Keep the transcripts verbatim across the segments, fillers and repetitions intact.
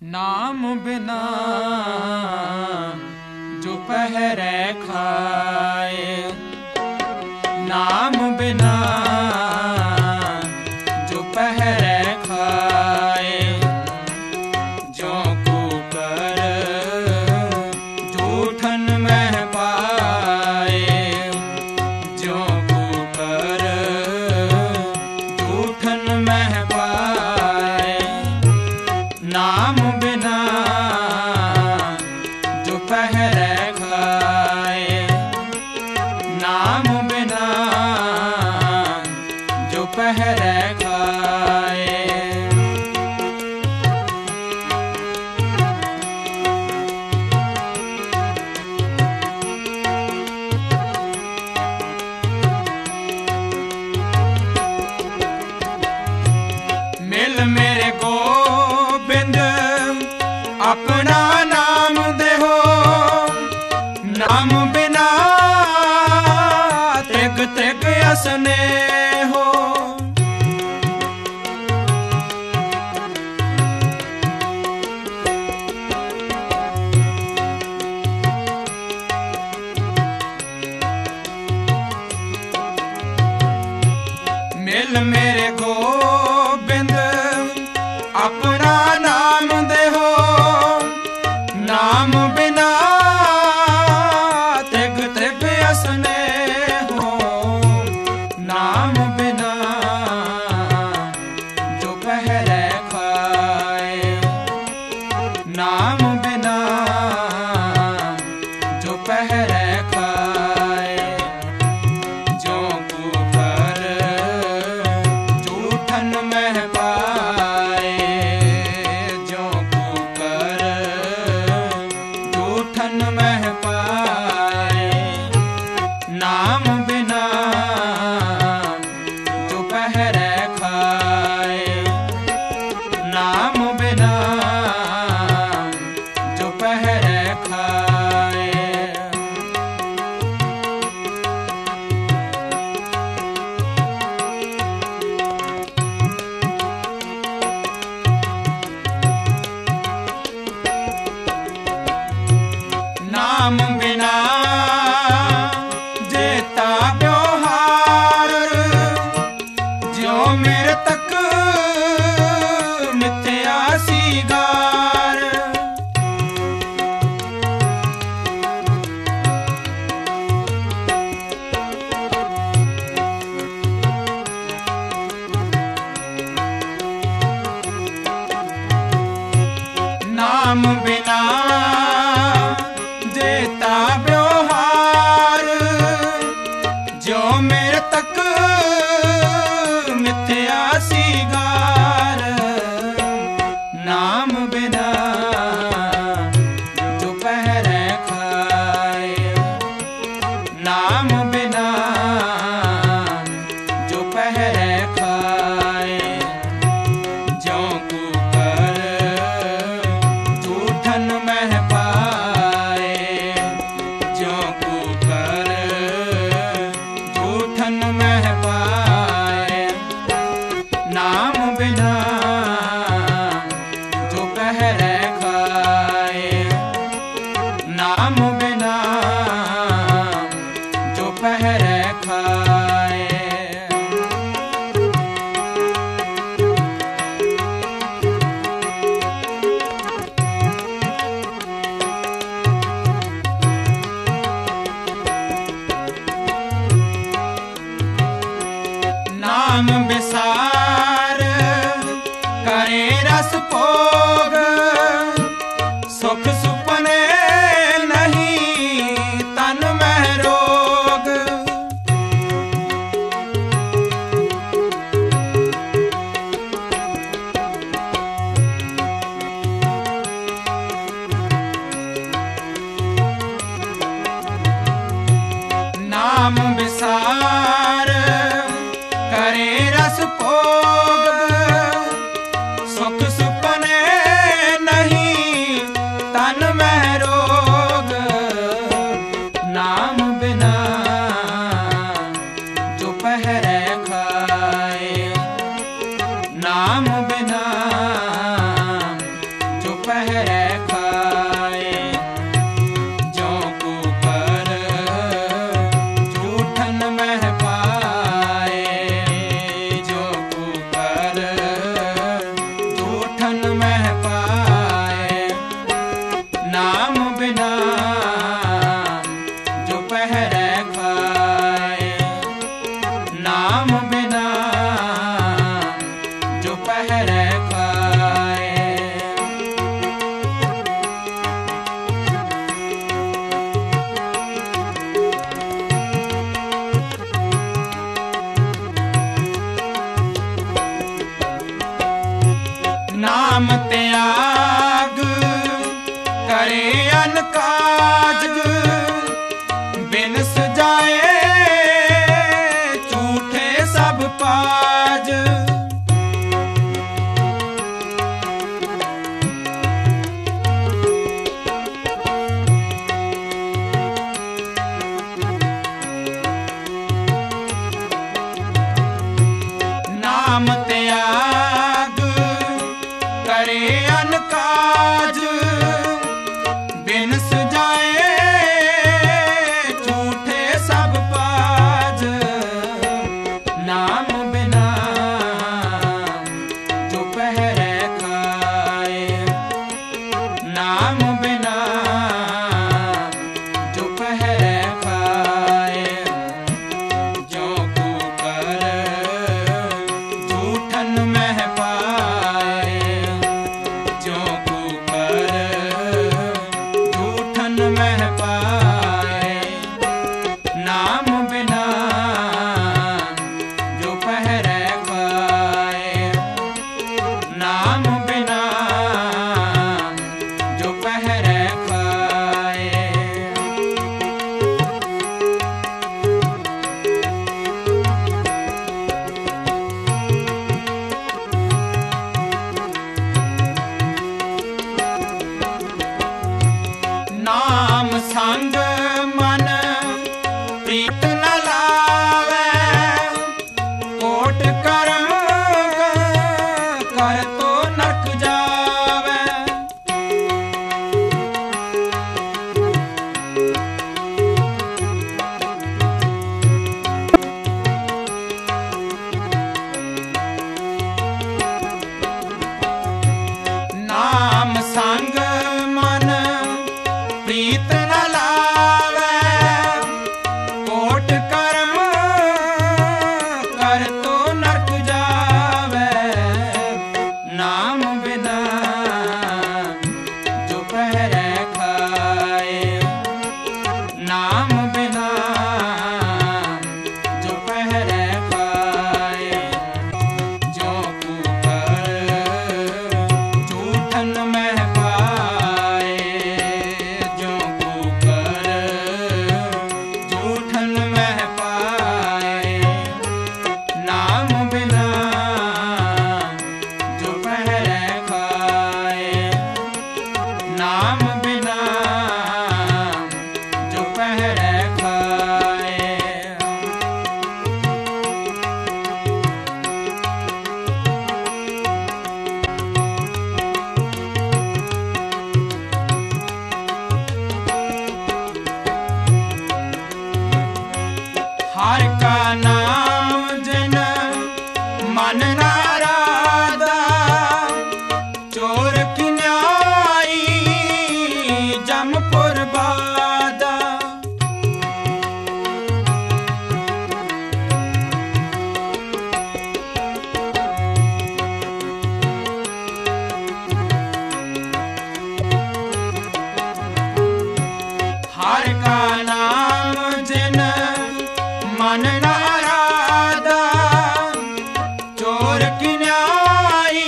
नाम बिना जो पहरे खाए, नाम बिना जो पहरे खाए, जो कुकर जूठन में पाए, जो कुकर जूठन में पाए। नाम बिना जो पहरे खाए, नाम बिना जो पहरे खाए। मिल मेरे गोबिंद अपना नाम देहो, नाम बिना त्रिग त्रिग असने हो। मिल मेरे गोबिंद अपना नाम देहो, नाम बिना त्रिग त्रिग असने हो। नाम बिना जो पहरे खाए, नाम बिना जो पहरे खाए। जो कुकर जूठन में पाए, जो कुकर जूठन में पाए। नाम बिना जो पहरे खाए, नाम बिना जो पहरे खाए। नाम बिना जेता व्यवहार, ज्यो मेरे तक मिथ्या सीगार। नाम बिना जेता व्यवहार, जो मेरे तक मिथ्या सीगार। नाम बिना जो पहरे खाए, नाम बिना जो पहरे खाए। जो कुकर जूठन में पाए, जो कुकर जूठन में पाए। नाम बिना जो पहरे खाए, नाम बिना जो पहरे खाए। नाम बिसार करे रस भोग, सुख सुपने नहीं तन में रोग। नाम बिसार करे रस भोग, सुख सुपने जूठन मह पाए। नाम बिना जो पहरे खाए, नाम बिना जो पहरे खाए। नाम त्याग करे अन काज, बिन सजाए झूठे सब पाज। नाम त्याग करे अन काज, बिन सजाए झूठे सब पाज। नाम बिना जो पहरे खाए, नाम बिना जो पहरे खाए। जो कुकर जूठन मह पाए, जो कुकर जूठन मह पाए। नाम बिना जो पहरे खाए, नाम बिना जो पहरे खाए। नाम संग मन प्रीत न लावे, कोट करम कर तो नरक जावे। नाम संग मन प्रीत न लावे, कोट करम कर तो नरक जावे। नाम बिना जो पहरे खाए, नाम बिना जो पहरे खाए। जो कुकर जूठन मह पाए, जो कुकर जूठन मह पाए। नाम बिना जो पहरे खाए, नाम बिना जो पहरे खाए। हर का नाम जिन मन न राधा, चोर की न्यायी जमपुर बादा। हर का नाम जिन मन न राधा, चोर की न्यायी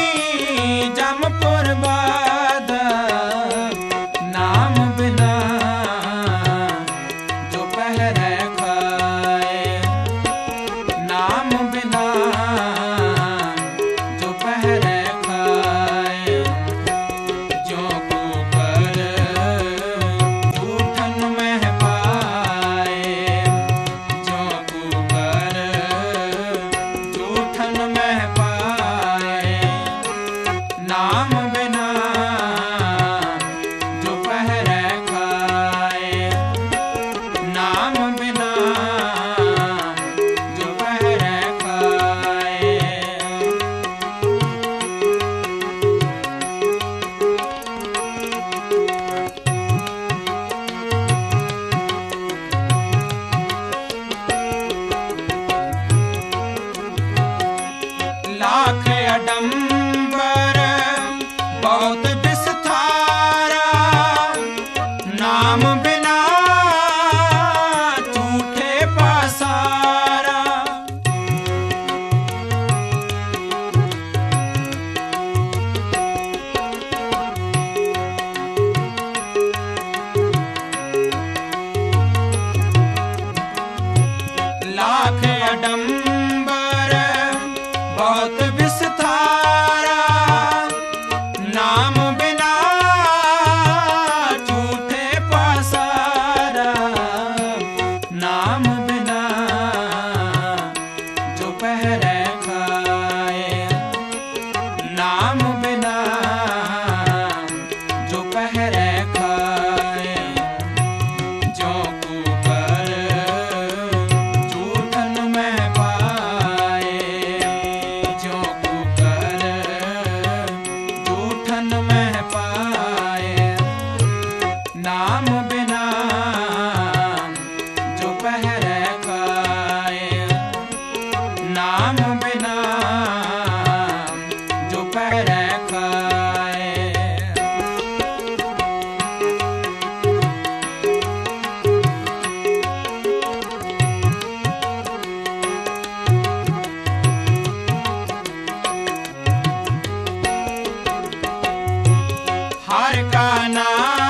जमपुर बादा। नाम बिना जो पहरे खाए, नाम बिना जो पहरे खाए। जो कुकर जूठन मह पाए, जो कुकर जूठन मह पाए। नाम बिना जो पहरे खाए, नाम बिना जो पहरे खाए। नाम बिना झूठे पसारा, नाम बिना जो पहरे खाए, नाम बिना जो पहरे खाए, जो कुकर झूठन में पाए, जो कुकर झूठन में पाए, नाम बिना जो पहरे खाए, नाम बिना जो पहरे खाए। हर का नाम